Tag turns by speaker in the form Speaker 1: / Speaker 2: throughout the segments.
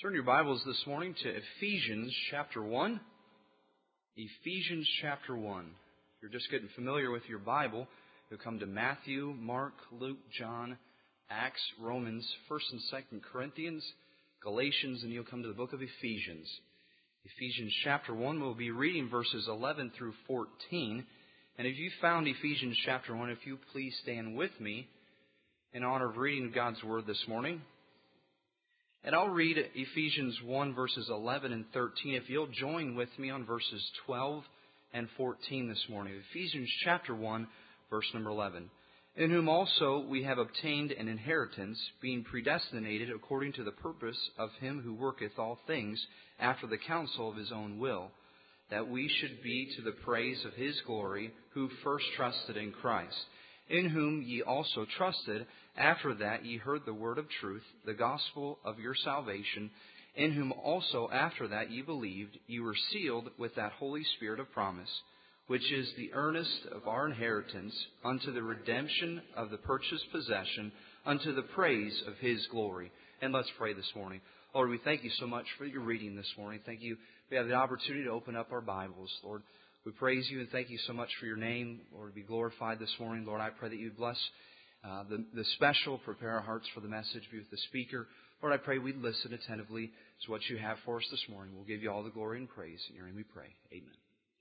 Speaker 1: Turn your Bibles this morning to Ephesians chapter 1. Ephesians chapter 1. If you're just getting familiar with your Bible, you'll come to Matthew, Mark, Luke, John, Acts, Romans, 1st and 2nd Corinthians, Galatians, and you'll come to the book of Ephesians. Ephesians chapter 1, we'll be reading verses 11 through 14. And if you found Ephesians chapter 1, if you please stand with me in honor of reading God's Word this morning. And I'll read Ephesians 1, verses 11 and 13. If you'll join with me on verses 12 and 14 this morning. Ephesians chapter 1, verse number 11. In whom also we have obtained an inheritance, being predestinated according to the purpose of Him who worketh all things after the counsel of His own will, that we should be to the praise of His glory, who first trusted in Christ, in whom ye also trusted, after that ye heard the word of truth, the gospel of your salvation, in whom also after that ye believed, ye were sealed with that Holy Spirit of promise, which is the earnest of our inheritance, unto the redemption of the purchased possession, unto the praise of His glory. And let's pray this morning. Lord, we thank You so much for your reading this morning. Thank You. We have the opportunity to open up our Bibles, Lord. We praise You and thank You so much for Your name, Lord, to be glorified this morning. Lord, I pray that You bless the special, prepare our hearts for the message, be with the speaker. Lord, I pray we'd listen attentively to what You have for us this morning. We'll give You all the glory and praise. In Your name we pray. Amen.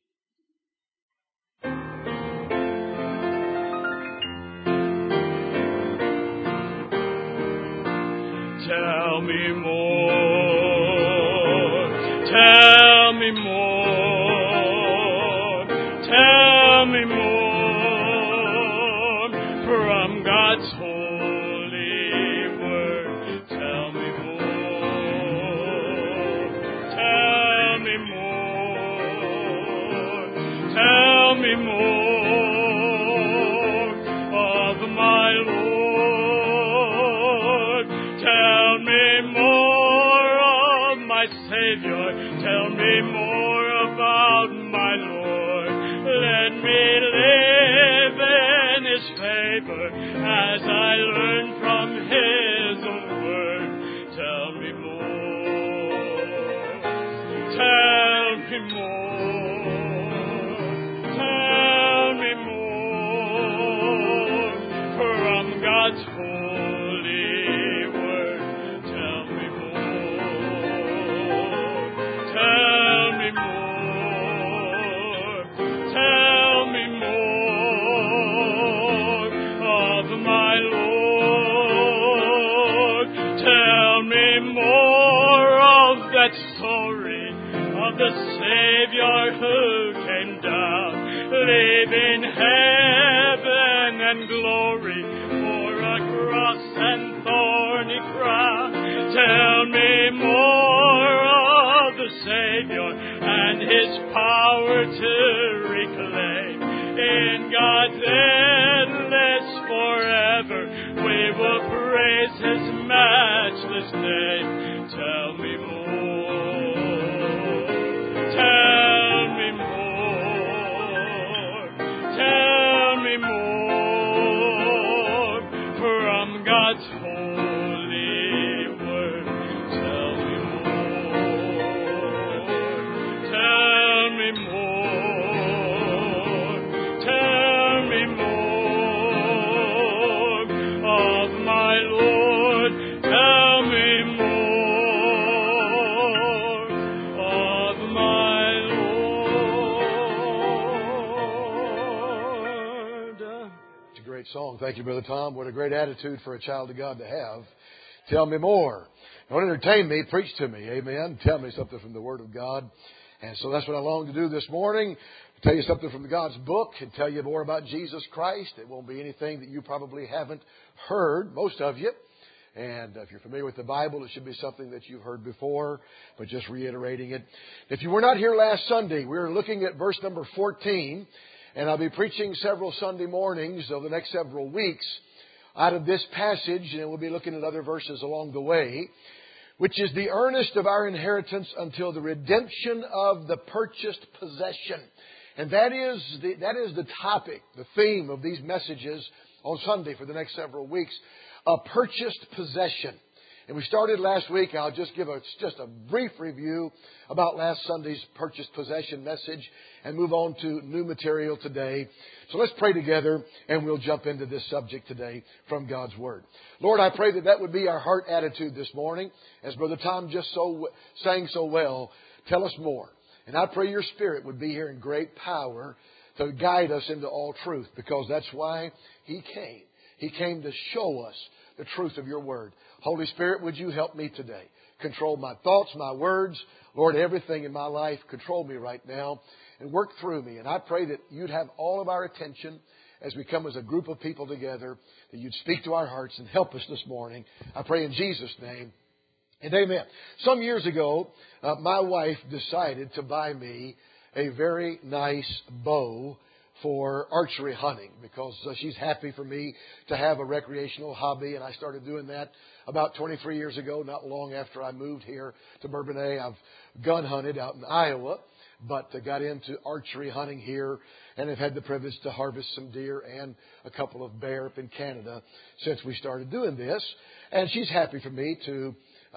Speaker 2: Tell me more, tell me more, tell me more from God's holy word. Tell me more, tell me more, tell me more of my Lord. Tell me more of my Savior. Tell me more about my Lord. Let me live in His favor as I learn from His own word. Tell me more. Tell me more. Tell me more from God's holy word. Tell me more. Tell me more. Tell me more of my Lord. Tell me more of that story of the Savior who came down, leaving heaven and glory for a cross and thorny crown. Tell me more of the Savior and His power to reclaim. In God's endless forever, we will praise His matchless name. Tell me more. Tell me more. Tell me more from God's holy word. Tell me more. Tell me more. Tell me more of my Lord. Tell me more of my Lord.
Speaker 3: It's a great song. Thank you, Brother Tom. What a great attitude for a child of God to have. Tell me more. Don't entertain me, preach to me. Amen. Tell me something from the Word of God. And so that's what I long to do this morning. Tell you something from God's book and tell you more about Jesus Christ. It won't be anything that you probably haven't heard, most of you. And if you're familiar with the Bible, it should be something that you've heard before, but just reiterating it. If you were not here last Sunday, we were looking at verse number 14. And I'll be preaching several Sunday mornings over the next several weeks out of this passage. And we'll be looking at other verses along the way, which is the earnest of our inheritance until the redemption of the purchased possession. And that is the topic, the theme of these messages on Sunday for the next several weeks. A purchased possession. And we started last week. I'll just give just a brief review about last Sunday's purchased possession message and move on to new material today. So let's pray together and we'll jump into this subject today from God's Word. Lord, I pray that would be our heart attitude this morning. As Brother Tom just sang so well, tell us more. And I pray your Spirit would be here in great power to guide us into all truth, because that's why He came. He came to show us the truth of your Word. Holy Spirit, would you help me today? Control my thoughts, my words. Lord, everything in my life, control me right now and work through me. And I pray that you'd have all of our attention as we come as a group of people together, that you'd speak to our hearts and help us this morning. I pray in Jesus' name. And amen. Some years ago, my wife decided to buy me a very nice bow for archery hunting, because she's happy for me to have a recreational hobby. And I started doing that about 23 years ago, not long after I moved here to Bourbonnais. I've gun hunted out in Iowa, but got into archery hunting here, and have had the privilege to harvest some deer and a couple of bear up in Canada since we started doing this. And she's happy for me to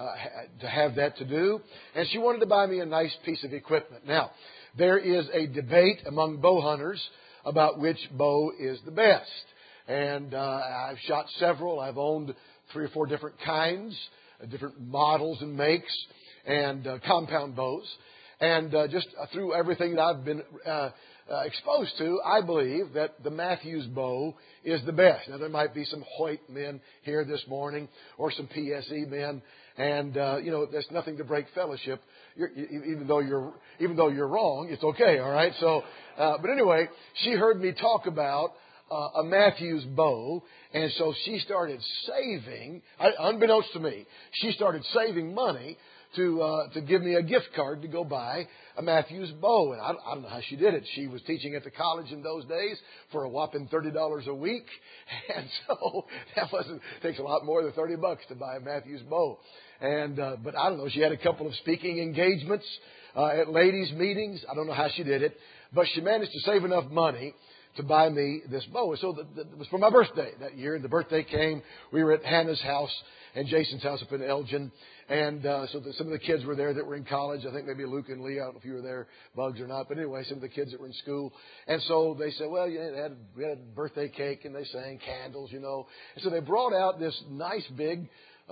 Speaker 3: have that to do. And she wanted to buy me a nice piece of equipment. Now, there is a debate among bow hunters about which bow is the best. And I've shot several. I've owned 3 or 4 different kinds, different models and makes, and compound bows. And just through everything that I've been exposed to, I believe that the Mathews bow is the best. Now, there might be some Hoyt men here this morning, or some PSE men, and there's nothing to break fellowship. Even though you're wrong, it's okay. All right. So, but anyway, she heard me talk about a Mathews bow, and so she started saving. Unbeknownst to me, she started saving money to give me a gift card to go buy a Mathews bow. And I don't know how she did it. She was teaching at the college in those days for a whopping $30 a week, and so takes a lot more than $30 to buy a Mathews bow. And but I don't know. She had a couple of speaking engagements at ladies' meetings. I don't know how she did it, but she managed to save enough money to buy me this bow. So it was for my birthday that year, and the birthday came. We were at Hannah's house and Jason's house up in Elgin. And so some of the kids were there that were in college. I think maybe Luke and Lee. I don't know if you were there, Bugs, or not. But anyway, some of the kids that were in school. And so they said, well, we had a birthday cake, and they sang candles, And so they brought out this nice big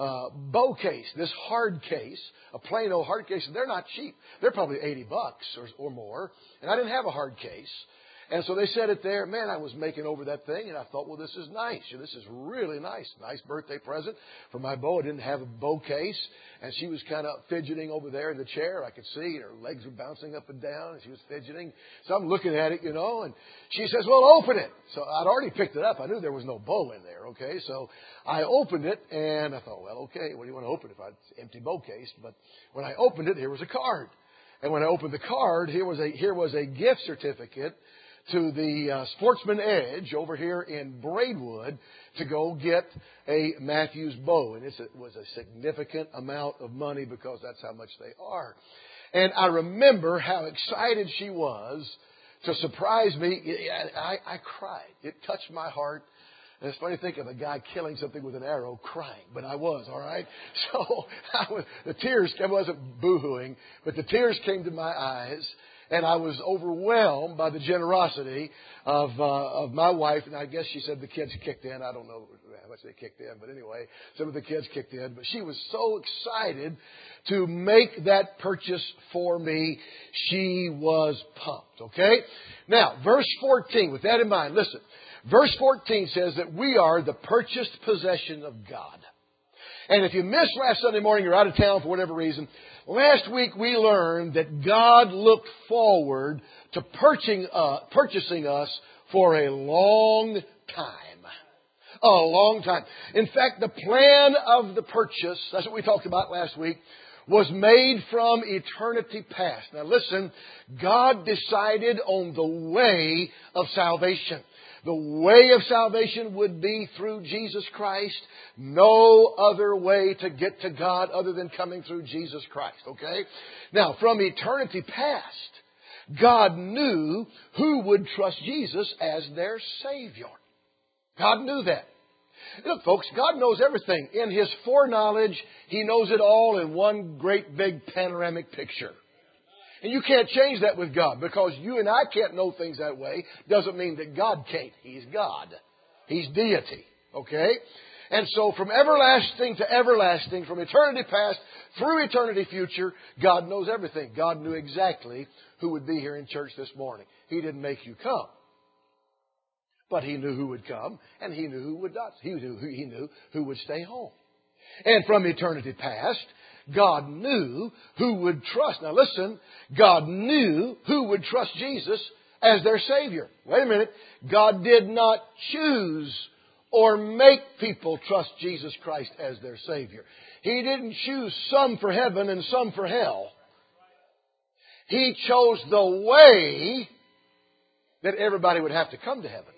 Speaker 3: bow case, this hard case, a plain old hard case. And they're not cheap. They're probably $80 or more. And I didn't have a hard case. And so they set it there. Man, I was making over that thing, and I thought, well, this is nice. This is really nice. Nice birthday present for my bow. I didn't have a bow case, and she was kind of fidgeting over there in the chair. I could see her legs were bouncing up and down, and she was fidgeting. So I'm looking at it, and she says, well, open it. So I'd already picked it up. I knew there was no bow in there, okay? So I opened it, and I thought, well, okay, what do you want to open if it's an empty bow case? But when I opened it, here was a card. And when I opened the card, here was a gift certificate to the Sportsman Edge over here in Braidwood to go get a Mathews bow. And it was a significant amount of money, because that's how much they are. And I remember how excited she was to surprise me. I cried. It touched my heart. And it's funny to think of a guy killing something with an arrow crying, but I was, all right? So the tears, I wasn't boo-hooing, but the tears came to my eyes. And I was overwhelmed by the generosity of my wife. And I guess she said the kids kicked in. I don't know how much they kicked in. But anyway, some of the kids kicked in. But she was so excited to make that purchase for me. She was pumped. Okay? Now, verse 14. With that in mind, listen. Verse 14 says that we are the purchased possession of God. And if you missed last Sunday morning, you're out of town for whatever reason, last week we learned that God looked forward to purchasing us for a long time. A long time. In fact, the plan of the purchase, that's what we talked about last week, was made from eternity past. Now listen, God decided on the way of salvation. The way of salvation would be through Jesus Christ. No other way to get to God other than coming through Jesus Christ. Okay? Now, from eternity past, God knew who would trust Jesus as their Savior. God knew that. Look, folks, God knows everything. In His foreknowledge, He knows it all in one great big panoramic picture. And you can't change that with God, because you and I can't know things that way. Doesn't mean that God can't. He's God. He's deity. Okay? And so from everlasting to everlasting, from eternity past through eternity future, God knows everything. God knew exactly who would be here in church this morning. He didn't make you come. But He knew who would come, and He knew who would not. He knew who would stay home. And from eternity past, God knew who would trust. Now listen, God knew who would trust Jesus as their Savior. Wait a minute. God did not choose or make people trust Jesus Christ as their Savior. He didn't choose some for heaven and some for hell. He chose the way that everybody would have to come to heaven.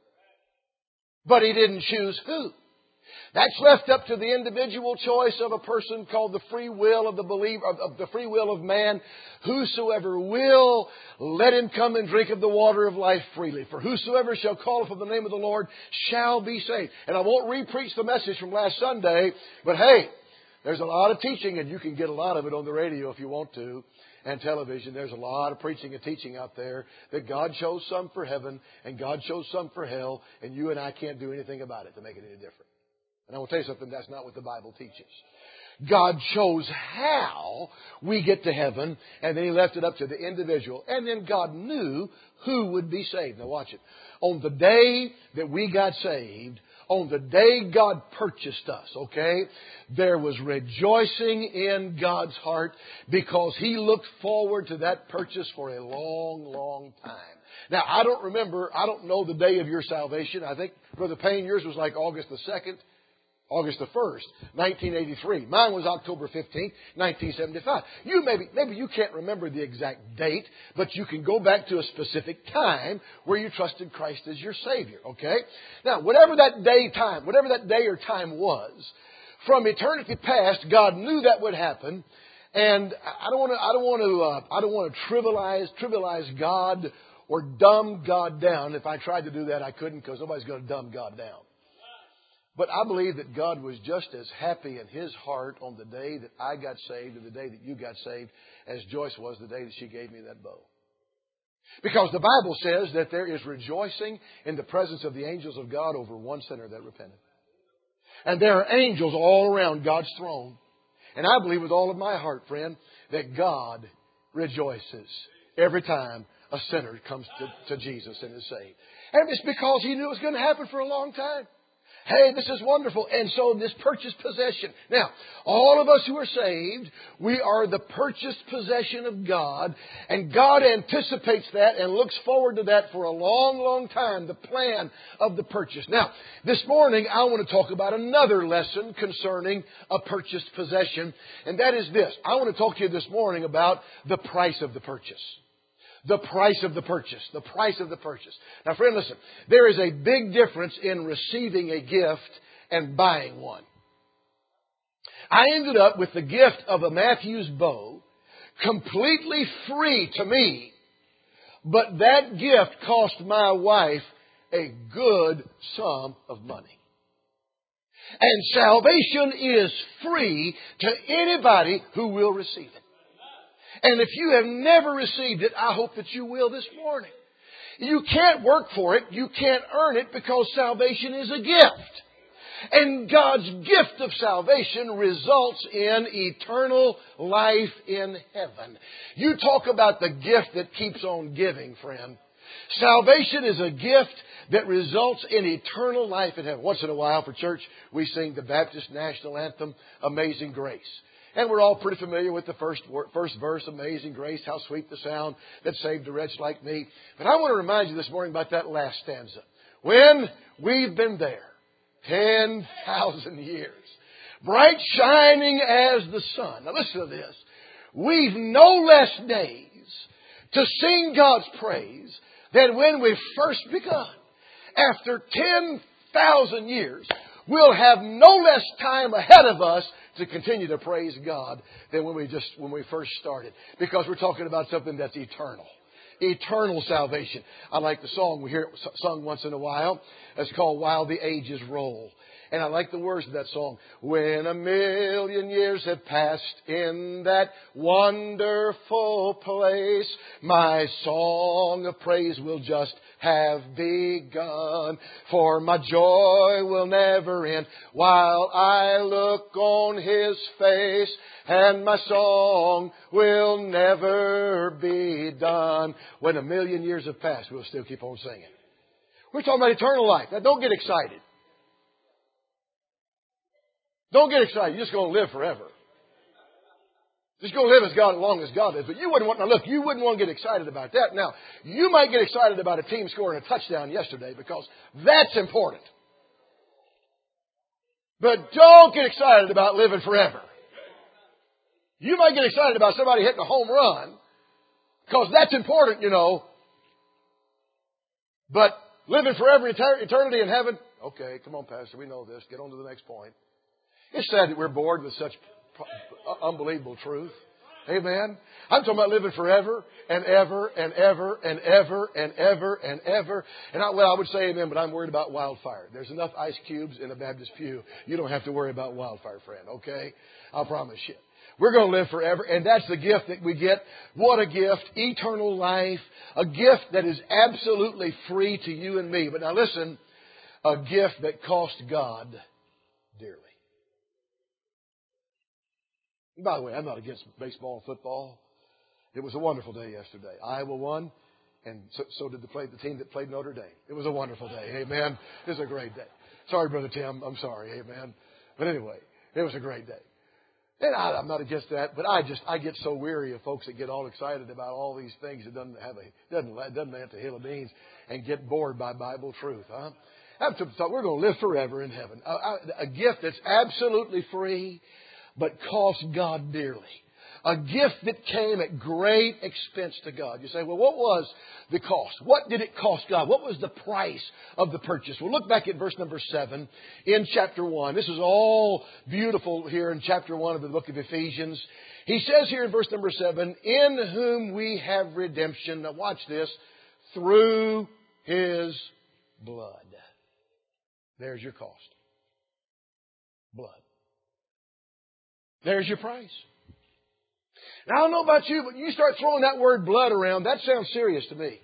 Speaker 3: But He didn't choose who. That's left up to the individual choice of a person called the free will of the believer, of the free will of man. Whosoever will, let him come and drink of the water of life freely. For whosoever shall call upon the name of the Lord shall be saved. And I won't re-preach the message from last Sunday, but hey, there's a lot of teaching, and you can get a lot of it on the radio if you want to, and television. There's a lot of preaching and teaching out there that God chose some for heaven and God chose some for hell, and you and I can't do anything about it to make it any different. And I will tell you something, that's not what the Bible teaches. God chose how we get to heaven, and then He left it up to the individual. And then God knew who would be saved. Now watch it. On the day that we got saved, on the day God purchased us, okay, there was rejoicing in God's heart because He looked forward to that purchase for a long, long time. Now, I don't know the day of your salvation. I think, Brother Payne, yours was like August the 2nd. August the 1st, 1983. Mine was October 15th, 1975. Maybe you can't remember the exact date, but you can go back to a specific time where you trusted Christ as your Savior, okay? Now, whatever that day or time was, from eternity past, God knew that would happen, and I don't want to trivialize God or dumb God down. If I tried to do that, I couldn't, because nobody's going to dumb God down. But I believe that God was just as happy in His heart on the day that I got saved and the day that you got saved as Joyce was the day that she gave me that bow. Because the Bible says that there is rejoicing in the presence of the angels of God over one sinner that repented. And there are angels all around God's throne. And I believe with all of my heart, friend, that God rejoices every time a sinner comes to Jesus and is saved. And it's because He knew it was going to happen for a long time. Hey, this is wonderful. And so this purchased possession. Now, all of us who are saved, we are the purchased possession of God. And God anticipates that and looks forward to that for a long, long time, the plan of the purchase. Now, this morning I want to talk about another lesson concerning a purchased possession. And that is this. I want to talk to you this morning about the price of the purchase. The price of the purchase. The price of the purchase. Now, friend, listen. There is a big difference in receiving a gift and buying one. I ended up with the gift of a Matthews bow, completely free to me. But that gift cost my wife a good sum of money. And salvation is free to anybody who will receive it. And if you have never received it, I hope that you will this morning. You can't work for it. You can't earn it because salvation is a gift. And God's gift of salvation results in eternal life in heaven. You talk about the gift that keeps on giving, friend. Salvation is a gift that results in eternal life in heaven. Once in a while for church, we sing the Baptist national anthem, Amazing Grace. And we're all pretty familiar with the first verse, Amazing Grace, how sweet the sound that saved a wretch like me. But I want to remind you this morning about that last stanza. When we've been there 10,000 years, bright shining as the sun. Now listen to this. We've no less days to sing God's praise than when we first begun. After 10,000 years, we'll have no less time ahead of us to continue to praise God than when we first started. Because we're talking about something that's eternal. Eternal salvation. I like the song we hear it sung once in a while. It's called While the Ages Roll. And I like the words of that song. When 1,000,000 years have passed in that wonderful place, my song of praise will just have begun. For my joy will never end while I look on His face, and my song will never be done. When 1,000,000 years have passed, we'll still keep on singing. We're talking about eternal life. Now, don't get excited. Don't get excited. You're just going to live forever. Just going to live as long as God is. But you wouldn't want to get excited about that. Now, you might get excited about a team scoring a touchdown yesterday because that's important. But don't get excited about living forever. You might get excited about somebody hitting a home run because that's important, you know. But living forever, eternity in heaven? Okay, come on, Pastor. We know this. Get on to the next point. It's sad that we're bored with such unbelievable truth. Amen. I'm talking about living forever and ever and ever and ever and ever and ever. And I would say amen, but I'm worried about wildfire. There's enough ice cubes in a Baptist pew. You don't have to worry about wildfire, friend. Okay? I'll promise you. We're going to live forever, and that's the gift that we get. What a gift. Eternal life. A gift that is absolutely free to you and me. But now listen, a gift that cost God dearly. And by the way, I'm not against baseball and football. It was a wonderful day yesterday. Iowa won, and so did the team that played Notre Dame. It was a wonderful day. Amen. It was a great day. Sorry, Brother Tim. I'm sorry. Amen. But anyway, it was a great day. And I'm not against that, but I get so weary of folks that get all excited about all these things that doesn't have a hill of beans and get bored by Bible truth, huh? We're going to live forever in heaven. A gift that's absolutely free, but cost God dearly. A gift that came at great expense to God. You say, well, what was the cost? What did it cost God? What was the price of the purchase? Well, look back at verse number 7 in chapter 1. This is all beautiful here in chapter 1 of the book of Ephesians. He says here in verse number 7, in whom we have redemption. Now watch this. Through His blood. There's your cost. Blood. There's your price. Now, I don't know about you, but you start throwing that word blood around, that sounds serious to me.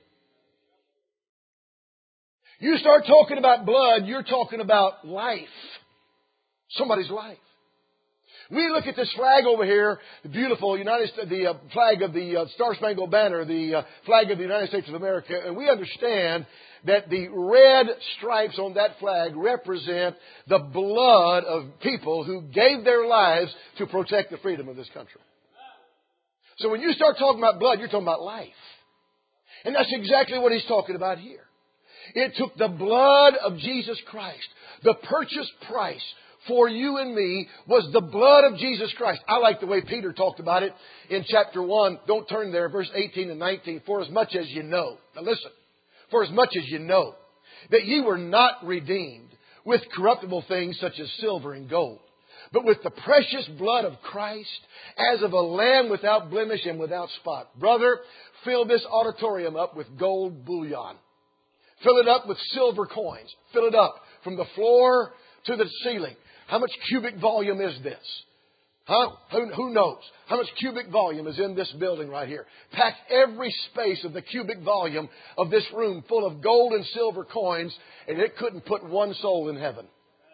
Speaker 3: You start talking about blood, you're talking about life. Somebody's life. We look at this flag over here, the beautiful the flag of the Star-Spangled Banner, the flag of the United States of America, and we understand that the red stripes on that flag represent the blood of people who gave their lives to protect the freedom of this country. So when you start talking about blood, you're talking about life. And that's exactly what he's talking about here. It took the blood of Jesus Christ. The purchase price for you and me was the blood of Jesus Christ. I like the way Peter talked about it in chapter 1. Don't turn there, verse 18 and 19. For as much as you know. Now listen. For as much as you know that ye were not redeemed with corruptible things such as silver and gold, but with the precious blood of Christ, as of a lamb without blemish and without spot. Brother, fill this auditorium up with gold bullion. Fill it up with silver coins. Fill it up from the floor to the ceiling. How much cubic volume is this? Huh? Who knows? How much cubic volume is in this building right here? Pack every space of the cubic volume of this room full of gold and silver coins, and it couldn't put one soul in heaven.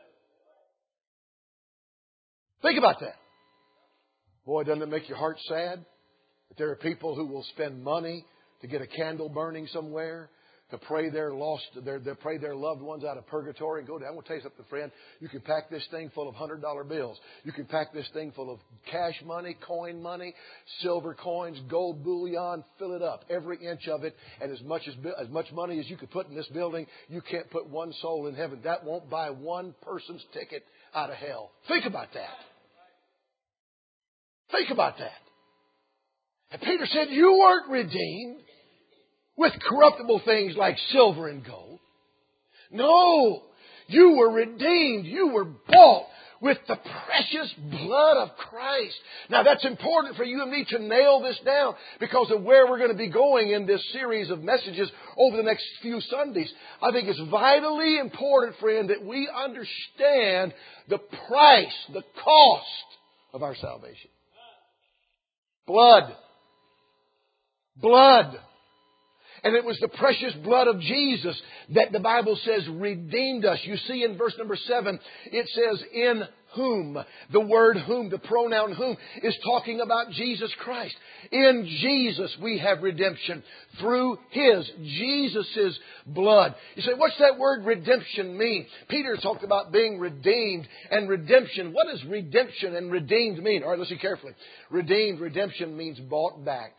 Speaker 3: Think about that. Boy, doesn't it make your heart sad that there are people who will spend money to get a candle burning somewhere, to pray their pray their loved ones out of purgatory and go down. I want to tell you something, friend. You can pack this thing full of $100 bills. You can pack this thing full of cash money, coin money, silver coins, gold bullion. Fill it up, every inch of it, and as much money as you could put in this building, you can't put one soul in heaven. That won't buy one person's ticket out of hell. Think about that. Think about that. And Peter said, you weren't redeemed with corruptible things like silver and gold. No, you were redeemed. You were bought with the precious blood of Christ. Now that's important for you and me to nail this down because of where we're going to be going in this series of messages over the next few Sundays. I think it's vitally important, friend, that we understand the price, the cost of our salvation. Blood. Blood. And it was the precious blood of Jesus that the Bible says redeemed us. You see in verse number 7, it says, in whom. The word whom, the pronoun whom, is talking about Jesus Christ. In Jesus we have redemption through His, Jesus' blood. You say, what's that word redemption mean? Peter talked about being redeemed and redemption. What does redemption and redeemed mean? All right, listen carefully. Redeemed, redemption means bought back.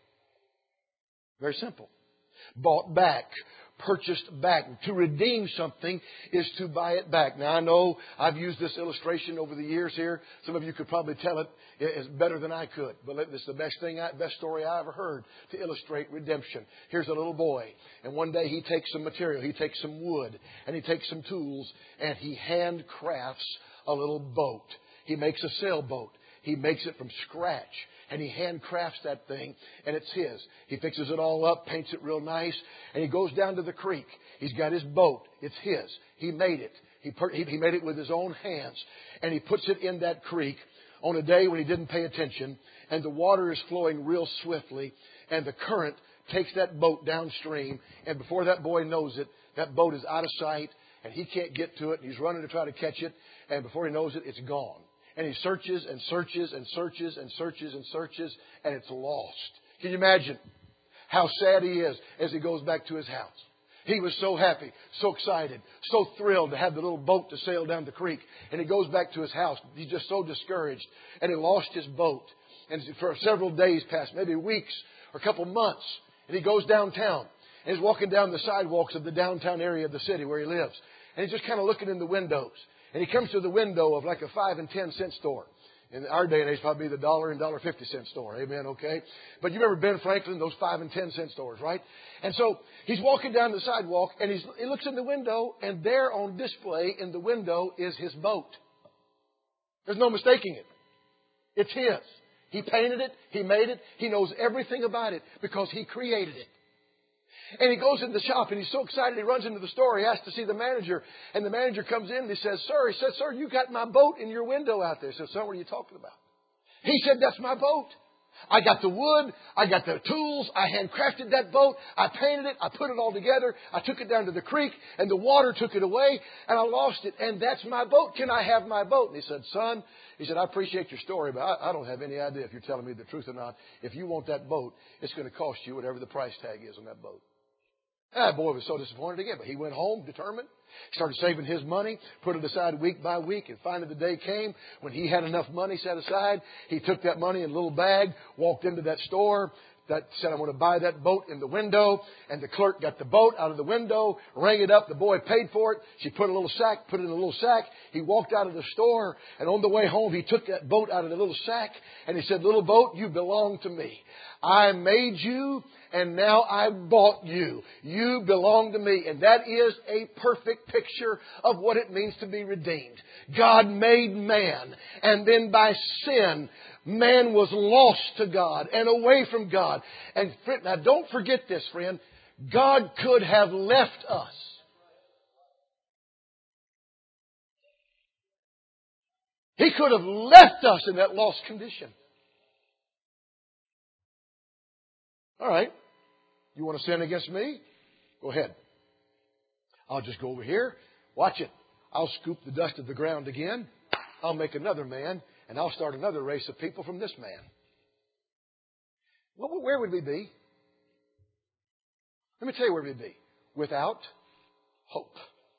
Speaker 3: Very simple. Bought back, purchased back. To redeem something is to buy it back. Now I know I've used this illustration over the years here. Some of you could probably tell it better than I could. But it's the best story I ever heard to illustrate redemption. Here's a little boy. And one day he takes some material. He takes some wood. And he takes some tools. And he handcrafts a little boat. He makes a sailboat. He makes it from scratch. And he handcrafts that thing, and it's his. He fixes it all up, paints it real nice, and he goes down to the creek. He's got his boat. It's his. He made it. He made it with his own hands. And he puts it in that creek on a day when he didn't pay attention, and the water is flowing real swiftly, and the current takes that boat downstream, and before that boy knows it, that boat is out of sight, and he can't get to it, and he's running to try to catch it, and before he knows it, it's gone. And he searches and searches and searches and searches and searches, and it's lost. Can you imagine how sad he is as he goes back to his house? He was so happy, so excited, so thrilled to have the little boat to sail down the creek. And he goes back to his house. He's just so discouraged. And he lost his boat. And for several days passed, maybe weeks or a couple months. And he goes downtown. And he's walking down the sidewalks of the downtown area of the city where he lives. And he's just kind of looking in the windows. And he comes to the window of like a 5 and 10 cent store. In our day and age, probably the $1 and $1.50 store. Amen, okay? But you remember Ben Franklin, those 5 and 10 cent stores, right? And so he's walking down the sidewalk, and he looks in the window, and there on display in the window is his boat. There's no mistaking it. It's his. He painted it. He made it. He knows everything about it because he created it. And he goes in the shop, and he's so excited, he runs into the store. He asks to see the manager. And the manager comes in, and he says, sir, you got my boat in your window out there. He says, son, what are you talking about? He said, that's my boat. I got the wood. I got the tools. I handcrafted that boat. I painted it. I put it all together. I took it down to the creek, and the water took it away, and I lost it. And that's my boat. Can I have my boat? And he said, son, I appreciate your story, but I don't have any idea if you're telling me the truth or not. If you want that boat, it's going to cost you whatever the price tag is on that boat. That boy was so disappointed again, but he went home determined, started saving his money, put it aside week by week, and finally the day came when he had enough money set aside. He took that money in a little bag, walked into that store, that said, I'm going to buy that boat in the window. And the clerk got the boat out of the window, rang it up. The boy paid for it. She put it in a little sack. He walked out of the store. And on the way home, he took that boat out of the little sack. And he said, little boat, you belong to me. I made you, and now I bought you. You belong to me. And that is a perfect picture of what it means to be redeemed. God made man. And then by sin, man was lost to God and away from God. And now don't forget this, friend. God could have left us. He could have left us in that lost condition. All right. You want to sin against me? Go ahead. I'll just go over here. Watch it. I'll scoop the dust of the ground again. I'll make another man. And I'll start another race of people from this man. Well, where would we be? Let me tell you where we'd be. Without hope.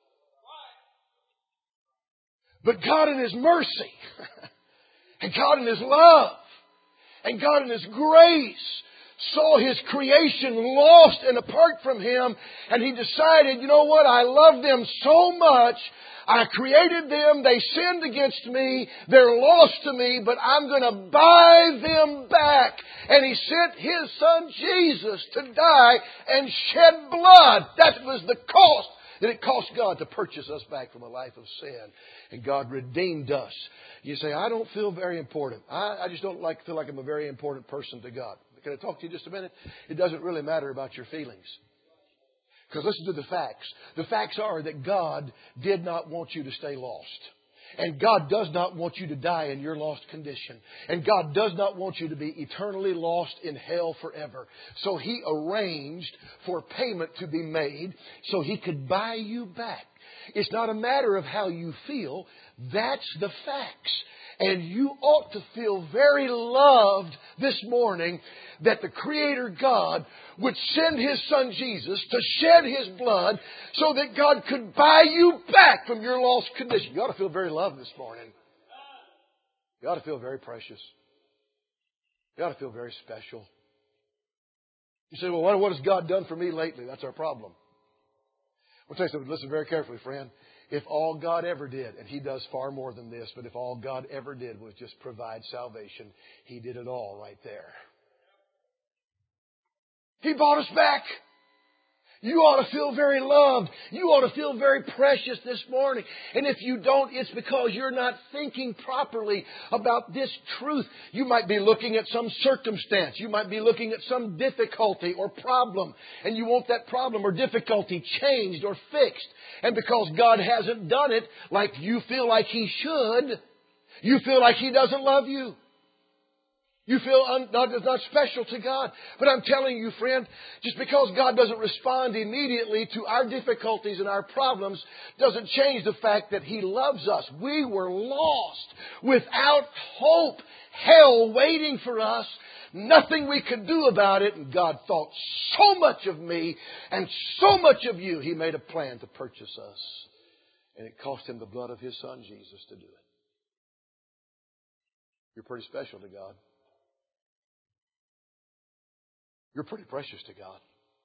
Speaker 3: But God in His mercy, and God in His love, and God in His grace saw His creation lost and apart from Him, and He decided, you know what, I love them so much, I created them, they sinned against me, they're lost to me, but I'm going to buy them back. And He sent His Son Jesus to die and shed blood. That was the cost that it cost God to purchase us back from a life of sin. And God redeemed us. You say, I don't feel very important. I just don't feel like I'm a very important person to God. Can I talk to you just a minute? It doesn't really matter about your feelings. Because listen to the facts. The facts are that God did not want you to stay lost. And God does not want you to die in your lost condition. And God does not want you to be eternally lost in hell forever. So He arranged for payment to be made so He could buy you back. It's not a matter of how you feel. That's the facts. And you ought to feel very loved this morning that the Creator God would send His Son Jesus to shed His blood so that God could buy you back from your lost condition. You ought to feel very loved this morning. You ought to feel very precious. You ought to feel very special. You say, well, what has God done for me lately? That's our problem. I'll tell you something. Listen very carefully, friend. If all God ever did, and He does far more than this, but if all God ever did was just provide salvation, He did it all right there. He bought us back. You ought to feel very loved. You ought to feel very precious this morning. And if you don't, it's because you're not thinking properly about this truth. You might be looking at some circumstance. You might be looking at some difficulty or problem. And you want that problem or difficulty changed or fixed. And because God hasn't done it like you feel like He should, you feel like He doesn't love you. You feel it's not special to God. But I'm telling you, friend, just because God doesn't respond immediately to our difficulties and our problems doesn't change the fact that He loves us. We were lost, without hope, hell waiting for us, nothing we could do about it. And God thought so much of me and so much of you, He made a plan to purchase us. And it cost Him the blood of His Son, Jesus, to do it. You're pretty special to God. You're pretty precious to God.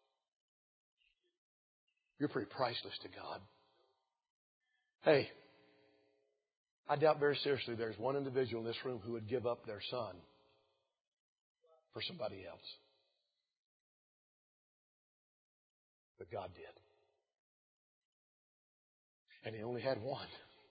Speaker 3: You're pretty priceless to God. Hey, I doubt very seriously there's one individual in this room who would give up their son for somebody else. But God did. And He only had one.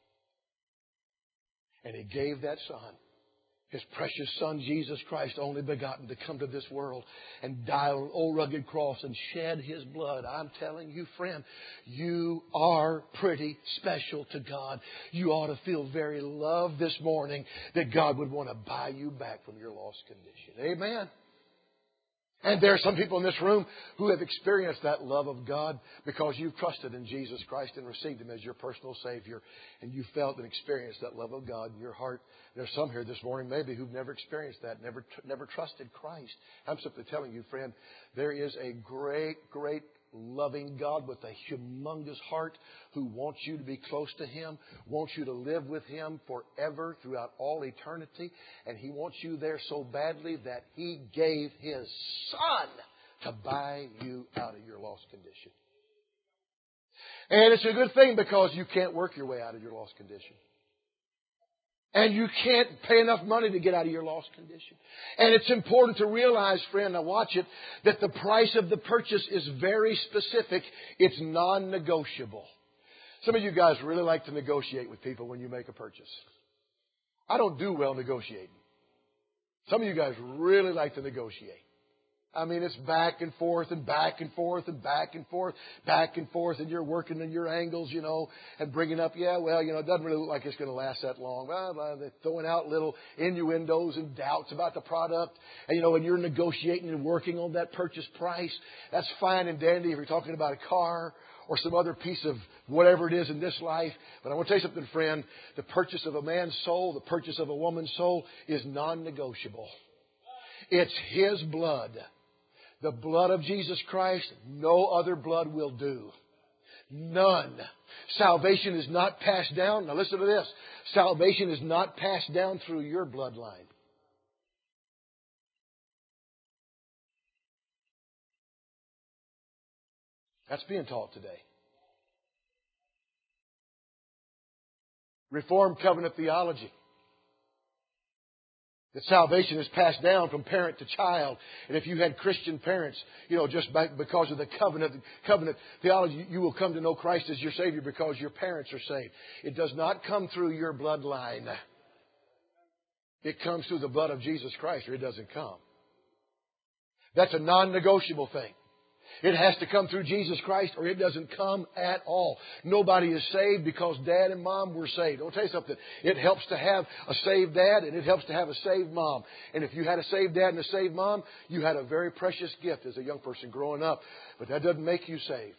Speaker 3: And He gave that son, His precious Son, Jesus Christ, only begotten, to come to this world and die on an old rugged cross and shed His blood. I'm telling you, friend, you are pretty special to God. You ought to feel very loved this morning that God would want to buy you back from your lost condition. Amen. And there are some people in this room who have experienced that love of God because you've trusted in Jesus Christ and received Him as your personal Savior. And you felt and experienced that love of God in your heart. There's some here this morning maybe who've never experienced that, never trusted Christ. I'm simply telling you, friend, there is a great, great loving God with a humongous heart who wants you to be close to Him, wants you to live with Him forever throughout all eternity. And He wants you there so badly that He gave His Son to buy you out of your lost condition. And it's a good thing because you can't work your way out of your lost condition. And you can't pay enough money to get out of your lost condition. And it's important to realize, friend, now watch it, that the price of the purchase is very specific. It's non-negotiable. Some of you guys really like to negotiate with people when you make a purchase. I don't do well negotiating. Some of you guys really like to negotiate. I mean, it's back and forth and back and forth and back and forth, back and forth, and you're working in your angles, and bringing up, it doesn't really look like it's going to last that long. Well, they're throwing out little innuendos and doubts about the product. And, when you're negotiating and working on that purchase price, that's fine and dandy if you're talking about a car or some other piece of whatever it is in this life. But I want to tell you something, friend. The purchase of a man's soul, the purchase of a woman's soul is non-negotiable. It's His blood. The blood of Jesus Christ, no other blood will do. None. Salvation is not passed down. Now listen to this. Salvation is not passed down through your bloodline. That's being taught today. Reformed covenant theology. That salvation is passed down from parent to child. And if you had Christian parents, just because of the covenant theology, you will come to know Christ as your Savior because your parents are saved. It does not come through your bloodline. It comes through the blood of Jesus Christ, or it doesn't come. That's a non-negotiable thing. It has to come through Jesus Christ or it doesn't come at all. Nobody is saved because dad and mom were saved. I'll tell you something. It helps to have a saved dad and it helps to have a saved mom. And if you had a saved dad and a saved mom, you had a very precious gift as a young person growing up. But that doesn't make you saved.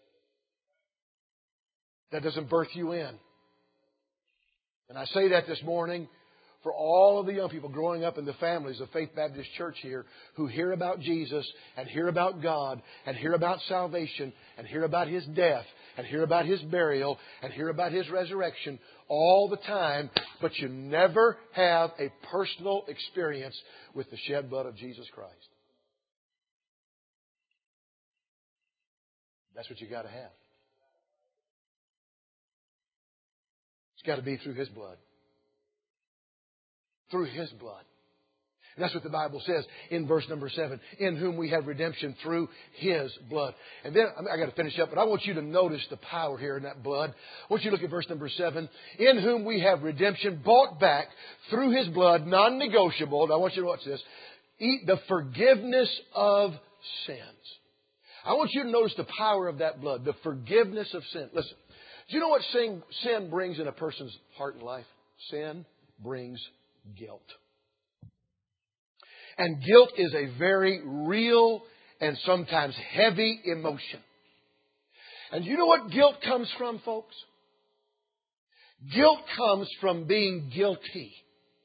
Speaker 3: That doesn't birth you in. And I say that this morning for all of the young people growing up in the families of Faith Baptist Church here who hear about Jesus and hear about God and hear about salvation and hear about His death and hear about His burial and hear about His resurrection all the time, but you never have a personal experience with the shed blood of Jesus Christ. That's what you got to have. It's got to be through His blood. Through His blood. And that's what the Bible says in verse number 7. In whom we have redemption through His blood. And then, I got to finish up, but I want you to notice the power here in that blood. I want you to look at verse number 7. In whom we have redemption bought back through His blood, non-negotiable. Now I want you to watch this. The forgiveness of sins. I want you to notice the power of that blood. The forgiveness of sin. Listen. Do you know what sin brings in a person's heart and life? Sin brings guilt. And guilt is a very real and sometimes heavy emotion. And you know what guilt comes from, folks? Guilt comes from being guilty.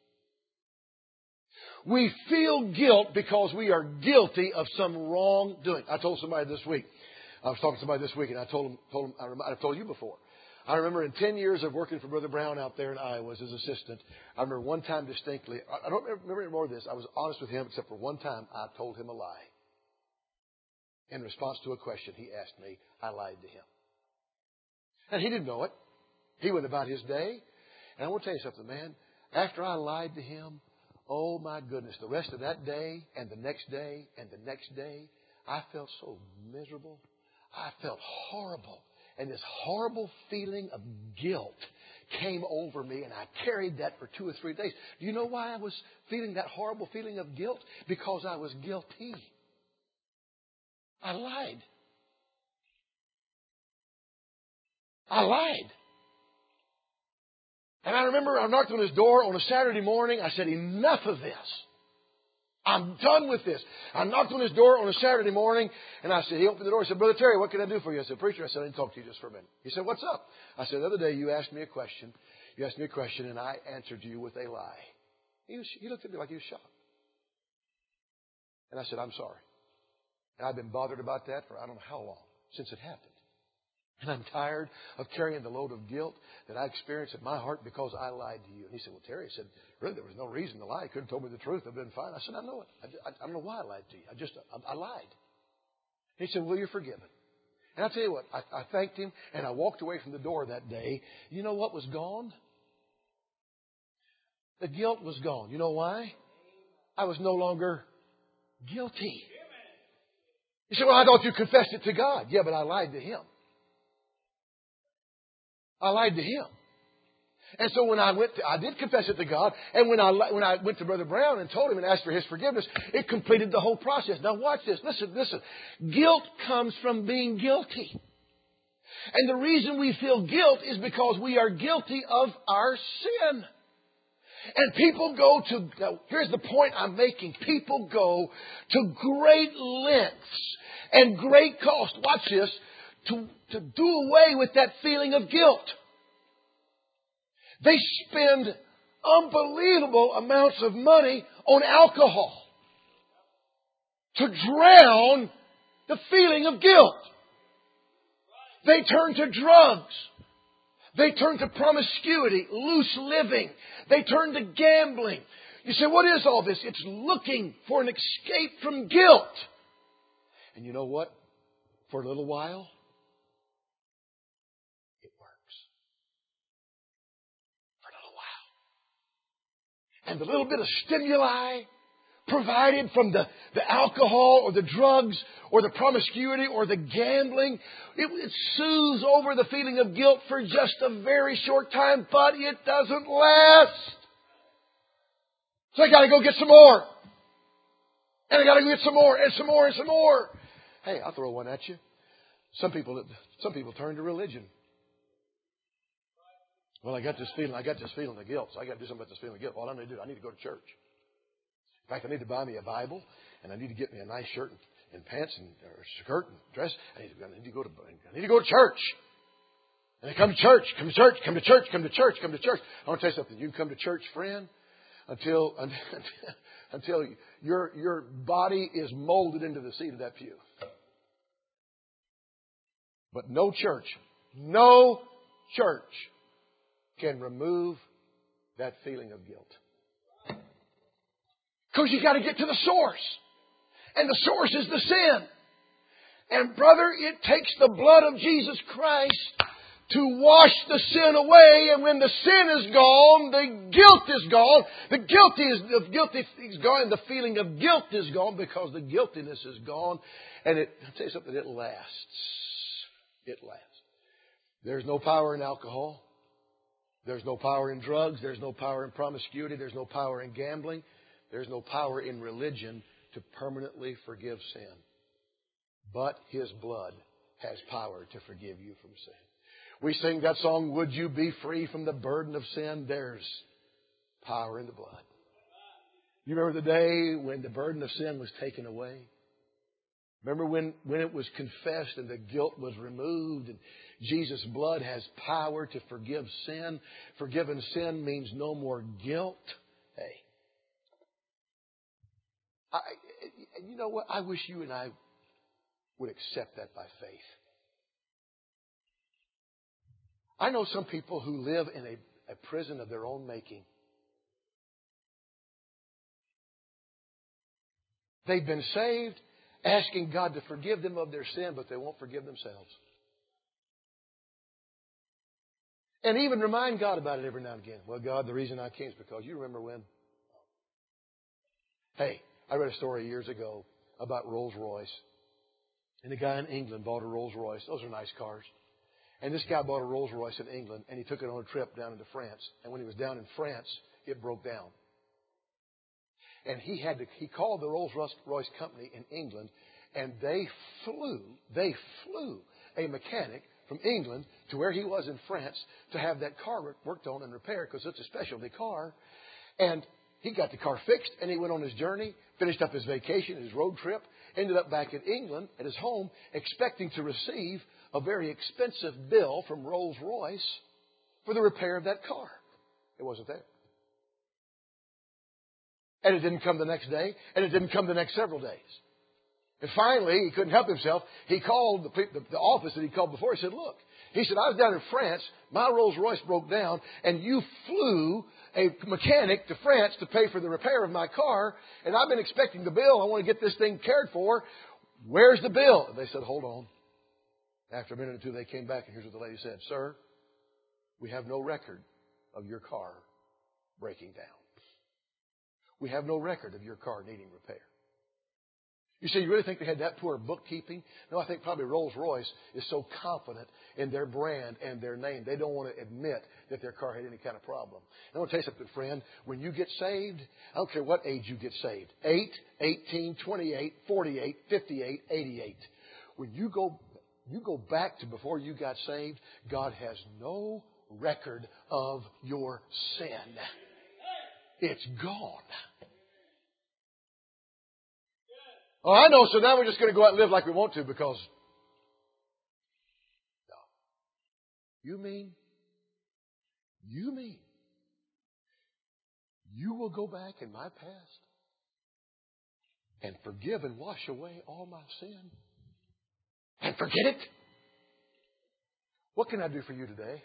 Speaker 3: We feel guilt because we are guilty of some wrongdoing. I told somebody this week. I was talking to somebody this week and I told him I've told you before. I remember in 10 years of working for Brother Brown out there in Iowa as his assistant, I remember one time distinctly, I don't remember any more of this, I was honest with him except for one time I told him a lie. In response to a question he asked me, I lied to him. And he didn't know it. He went about his day. And I want to tell you something, man. After I lied to him, oh my goodness, the rest of that day and the next day and the next day, I felt so miserable. I felt horrible. And this horrible feeling of guilt came over me, and I carried that for 2 or 3 days. Do you know why I was feeling that horrible feeling of guilt? Because I was guilty. I lied. I lied. And I remember I knocked on his door on a Saturday morning. I said, enough of this. I'm done with this. I knocked on his door on a Saturday morning, and I said, he opened the door. He said, Brother Terry, what can I do for you? I said, Preacher, I said, I need to talk to you just for a minute. He said, what's up? I said, the other day you asked me a question. You asked me a question, and I answered you with a lie. He looked at me like he was shocked. And I said, I'm sorry. And I've been bothered about that for I don't know how long since it happened. And I'm tired of carrying the load of guilt that I experience in my heart because I lied to you. And he said, well, Terry, he said, really, there was no reason to lie. You could have told me the truth. I've been fine. I said, I know it. I don't know why I lied to you. I lied. He said, well, you're forgiven. And I'll tell you what, I thanked him and I walked away from the door that day. You know what was gone? The guilt was gone. You know why? I was no longer guilty. He said, well, I thought you confessed it to God. Yeah, but I lied to him. I lied to him. And so when I did confess it to God. And when I went to Brother Brown and told him and asked for his forgiveness, it completed the whole process. Now watch this. Listen. Guilt comes from being guilty. And the reason we feel guilt is because we are guilty of our sin. And people go to, now here's the point I'm making. People go to great lengths and great cost. Watch this. To do away with that feeling of guilt. They spend unbelievable amounts of money on alcohol to drown the feeling of guilt. They turn to drugs. They turn to promiscuity, loose living. They turn to gambling. You say, what is all this? It's looking for an escape from guilt. And you know what? For a little while, and the little bit of stimuli provided from the alcohol or the drugs or the promiscuity or the gambling, it soothes over the feeling of guilt for just a very short time, but it doesn't last. So I got to go get some more. And I got to get some more and some more and some more. Hey, I'll throw one at you. Some people turn to religion. Well, I got this feeling of guilt, so I got to do something about this feeling of guilt. All I need to do, I need to go to church. In fact, I need to buy me a Bible, and I need to get me a nice shirt and pants and or skirt and dress. I need to go to church. And I come to church. I want to tell you something. You can come to church, friend, until your body is molded into the seat of that pew. But no church can remove that feeling of guilt. Because you got to get to the source. And the source is the sin. And brother, it takes the blood of Jesus Christ to wash the sin away. And when the sin is gone, the guilt is gone. The guilt is gone, and the feeling of guilt is gone because the guiltiness is gone. And I'll tell you something, it lasts. It lasts. There's no power in alcohol. There's no power in drugs. There's no power in promiscuity. There's no power in gambling. There's no power in religion to permanently forgive sin. But His blood has power to forgive you from sin. We sing that song, Would You Be Free from the Burden of Sin? There's power in the blood. You remember the day when the burden of sin was taken away? Remember when it was confessed and the guilt was removed, and Jesus' blood has power to forgive sin. Forgiven sin means no more guilt. Hey. You know what? I wish you and I would accept that by faith. I know some people who live in a prison of their own making. They've been saved, asking God to forgive them of their sin, but they won't forgive themselves. And even remind God about it every now and again. Well, God, the reason I came is because you remember when. Hey, I read a story years ago about Rolls Royce. And a guy in England bought a Rolls Royce. Those are nice cars. And this guy bought a Rolls Royce in England, and he took it on a trip down into France. And when he was down in France, it broke down. And he called the Rolls Royce company in England, and they flew a mechanic from England to where he was in France to have that car worked on and repaired, because it's a specialty car. And he got the car fixed, and he went on his journey, finished up his vacation, his road trip, ended up back in England at his home, expecting to receive a very expensive bill from Rolls Royce for the repair of that car. It wasn't there. And it didn't come the next day, and it didn't come the next several days. And finally, he couldn't help himself. He called the office that he called before. He said, look, I was down in France. My Rolls Royce broke down, and you flew a mechanic to France to pay for the repair of my car, and I've been expecting the bill. I want to get this thing cared for. Where's the bill? And they said, hold on. After a minute or two, they came back, and here's what the lady said. Sir, we have no record of your car breaking down. We have no record of your car needing repair. You say, you really think they had that poor bookkeeping? No, I think probably Rolls-Royce is so confident in their brand and their name, they don't want to admit that their car had any kind of problem. And I want to tell you something, friend. When you get saved, I don't care what age you get saved, 8, 18, 28, 48, 58, 88. When you go back to before you got saved, God has no record of your sin. It's gone. Oh, I know, so now we're just going to go out and live like we want to because... No. You mean you will go back in my past and forgive and wash away all my sin and forget it? What can I do for you today?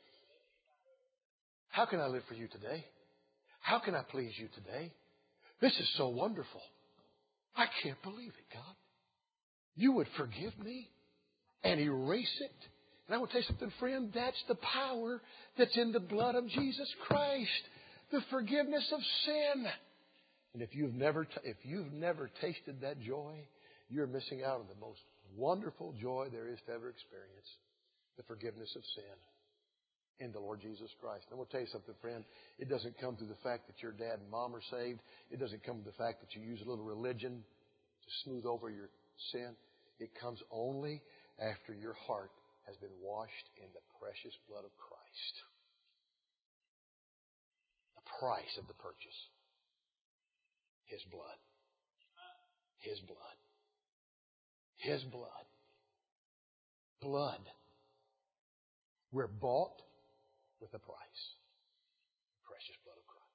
Speaker 3: How can I live for you today? How can I please you today? This is so wonderful. I can't believe it, God. You would forgive me and erase it. And I want to tell you something, friend. That's the power that's in the blood of Jesus Christ. The forgiveness of sin. And if you've never tasted that joy, you're missing out on the most wonderful joy there is to ever experience. The forgiveness of sin in the Lord Jesus Christ. And I'm going to tell you something, friend. It doesn't come through the fact that your dad and mom are saved. It doesn't come through the fact that you use a little religion to smooth over your sin. It comes only after your heart has been washed in the precious blood of Christ. The price of the purchase. His blood. His blood. His blood. Blood. We're bought with a price. The precious blood of Christ.